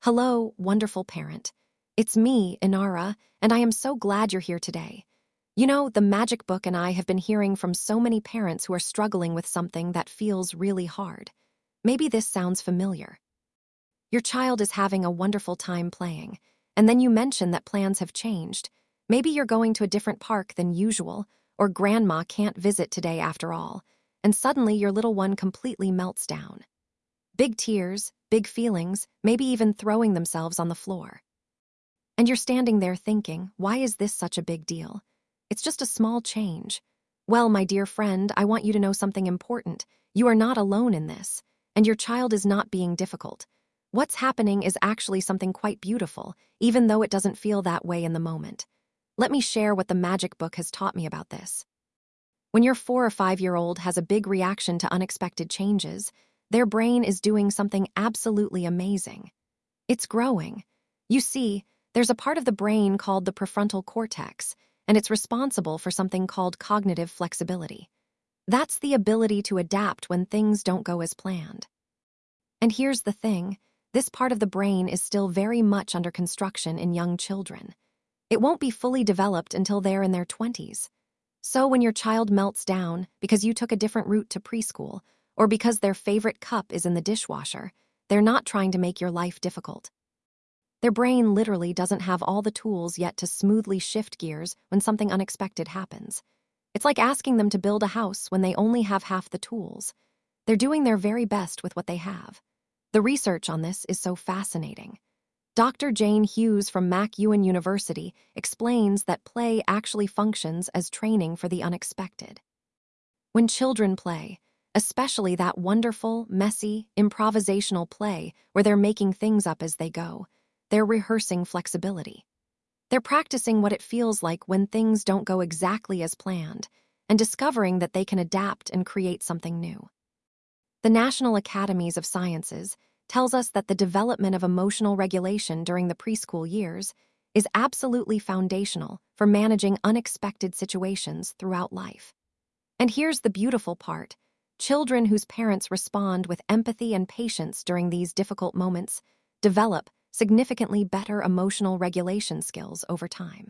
Hello, wonderful parent. It's me, Inara, and I am so glad you're here today. You know, the Magic Book and I have been hearing from so many parents who are struggling with something that feels really hard. Maybe this sounds familiar. Your child is having a wonderful time playing, and then you mention that plans have changed. Maybe you're going to a different park than usual, or grandma can't visit today after all, and suddenly your little one completely melts down. Big tears, big feelings, maybe even throwing themselves on the floor. And you're standing there thinking, why is this such a big deal? It's just a small change. Well, my dear friend, I want you to know something important. You are not alone in this, and your child is not being difficult. What's happening is actually something quite beautiful, even though it doesn't feel that way in the moment. Let me share what the Magic Book has taught me about this. When your 4 or 5-year-old has a big reaction to unexpected changes, their brain is doing something absolutely amazing. It's growing. You see, there's a part of the brain called the prefrontal cortex, and it's responsible for something called cognitive flexibility. That's the ability to adapt when things don't go as planned. And here's the thing, this part of the brain is still very much under construction in young children. It won't be fully developed until they're in their 20s. So when your child melts down because you took a different route to preschool, or because their favorite cup is in the dishwasher, they're not trying to make your life difficult. Their brain literally doesn't have all the tools yet to smoothly shift gears when something unexpected happens. It's like asking them to build a house when they only have half the tools. They're doing their very best with what they have. The research on this is so fascinating. Dr. Jane Hughes from MacEwan University explains that play actually functions as training for the unexpected. When children play, especially that wonderful, messy, improvisational play where they're making things up as they go, they're rehearsing flexibility. They're practicing what it feels like when things don't go exactly as planned, and discovering that they can adapt and create something new. The National Academies of Sciences tells us that the development of emotional regulation during the preschool years is absolutely foundational for managing unexpected situations throughout life. And here's the beautiful part. Children whose parents respond with empathy and patience during these difficult moments develop significantly better emotional regulation skills over time.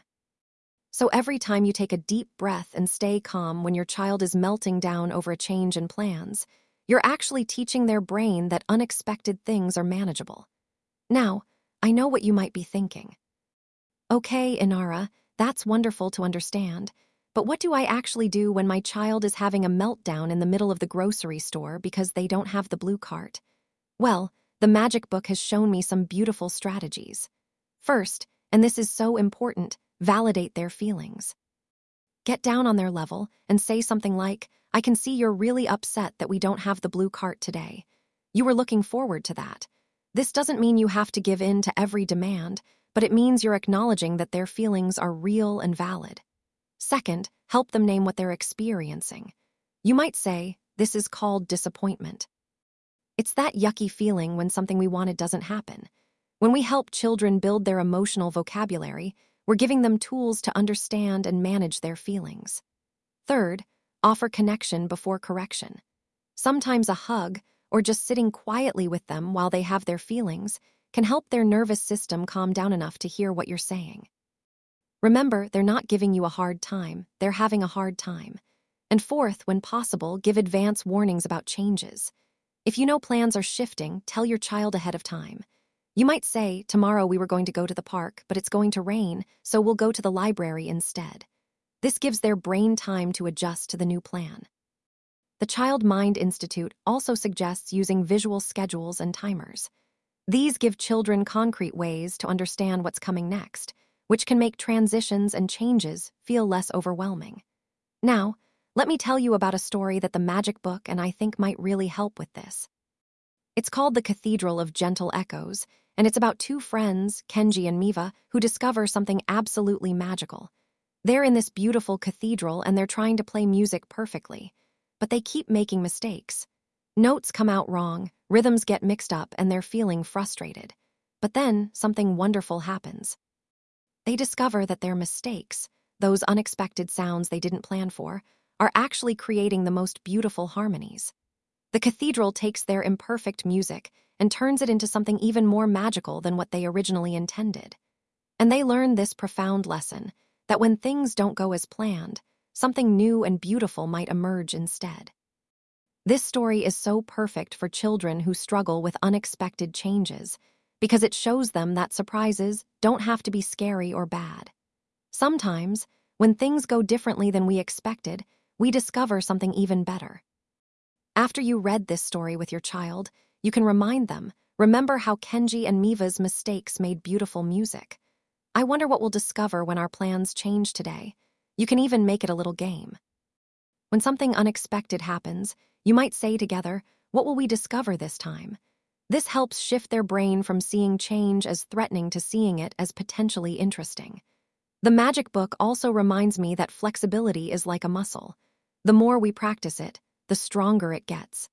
So every time you take a deep breath and stay calm when your child is melting down over a change in plans, you're actually teaching their brain that unexpected things are manageable. Now, I know what you might be thinking. Okay, Inara, that's wonderful to understand, but what do I actually do when my child is having a meltdown in the middle of the grocery store because they don't have the blue cart? Well, the Magic Book has shown me some beautiful strategies. First, and this is so important, validate their feelings. Get down on their level and say something like, I can see you're really upset that we don't have the blue cart today. You were looking forward to that. This doesn't mean you have to give in to every demand, but it means you're acknowledging that their feelings are real and valid. Second, help them name what they're experiencing. You might say, this is called disappointment. It's that yucky feeling when something we wanted doesn't happen. When we help children build their emotional vocabulary, we're giving them tools to understand and manage their feelings. Third, offer connection before correction. Sometimes a hug, or just sitting quietly with them while they have their feelings, can help their nervous system calm down enough to hear what you're saying. Remember, they're not giving you a hard time, they're having a hard time. And fourth, when possible, give advance warnings about changes. If you know plans are shifting, tell your child ahead of time. You might say, tomorrow we were going to go to the park, but it's going to rain, so we'll go to the library instead. This gives their brain time to adjust to the new plan. The Child Mind Institute also suggests using visual schedules and timers. These give children concrete ways to understand what's coming next, which can make transitions and changes feel less overwhelming. Now, let me tell you about a story that the Magic Book and I think might really help with this. It's called The Cathedral of Gentle Echoes, and it's about two friends, Kenji and Miva, who discover something absolutely magical. They're in this beautiful cathedral and they're trying to play music perfectly, but they keep making mistakes. Notes come out wrong, rhythms get mixed up, and they're feeling frustrated. But then something wonderful happens. They discover that their mistakes, those unexpected sounds they didn't plan for, are actually creating the most beautiful harmonies. The cathedral takes their imperfect music and turns it into something even more magical than what they originally intended. And they learn this profound lesson, that when things don't go as planned, something new and beautiful might emerge instead. This story is so perfect for children who struggle with unexpected changes, because it shows them that surprises don't have to be scary or bad. Sometimes, when things go differently than we expected, we discover something even better. After you read this story with your child, you can remind them, remember how Kenji and Miva's mistakes made beautiful music. I wonder what we'll discover when our plans change today. You can even make it a little game. When something unexpected happens, you might say together, what will we discover this time? This helps shift their brain from seeing change as threatening to seeing it as potentially interesting. The magic book also reminds me that flexibility is like a muscle. The more we practice it, the stronger it gets.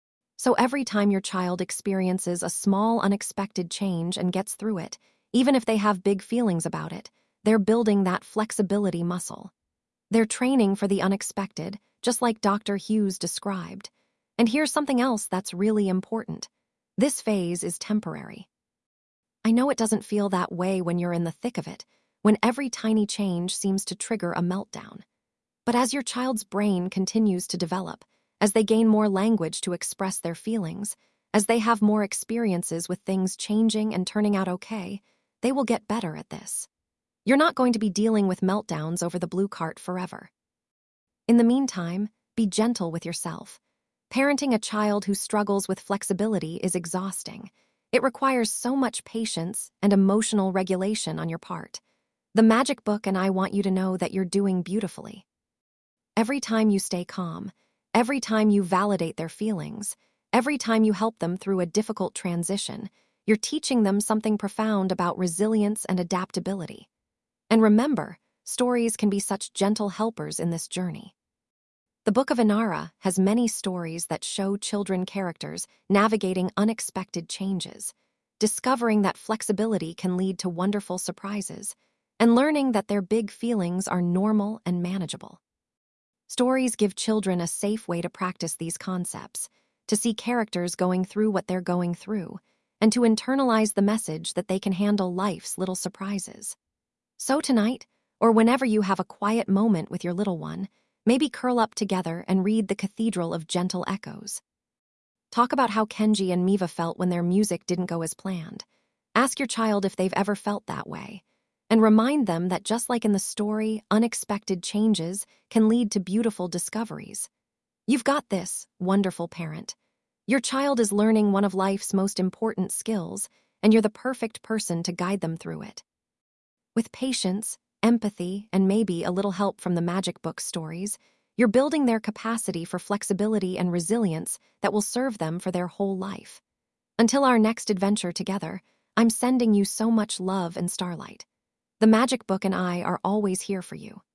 So every time your child experiences a small unexpected change and gets through it, even if they have big feelings about it, they're building that flexibility muscle. They're training for the unexpected, just like Dr. Hughes described. And here's something else that's really important. This phase is temporary. I know it doesn't feel that way when you're in the thick of it, when every tiny change seems to trigger a meltdown. But as your child's brain continues to develop, as they gain more language to express their feelings, as they have more experiences with things changing and turning out okay, they will get better at this. You're not going to be dealing with meltdowns over the blue cart forever. In the meantime, be gentle with yourself. Parenting a child who struggles with flexibility is exhausting. It requires so much patience and emotional regulation on your part. The magic book and I want you to know that you're doing beautifully. Every time you stay calm, every time you validate their feelings, every time you help them through a difficult transition, you're teaching them something profound about resilience and adaptability. And remember, stories can be such gentle helpers in this journey. The Book of Inara has many stories that show children characters navigating unexpected changes, discovering that flexibility can lead to wonderful surprises, and learning that their big feelings are normal and manageable. Stories give children a safe way to practice these concepts, to see characters going through what they're going through, and to internalize the message that they can handle life's little surprises. So tonight, or whenever you have a quiet moment with your little one, maybe curl up together and read The Cathedral of Gentle Echoes. Talk about how Kenji and Miva felt when their music didn't go as planned. Ask your child if they've ever felt that way. And remind them that just like in the story, unexpected changes can lead to beautiful discoveries. You've got this, wonderful parent. Your child is learning one of life's most important skills, and you're the perfect person to guide them through it. With patience, empathy, and maybe a little help from the magic book stories, you're building their capacity for flexibility and resilience that will serve them for their whole life. Until our next adventure together, I'm sending you so much love and starlight. The magic book and I are always here for you.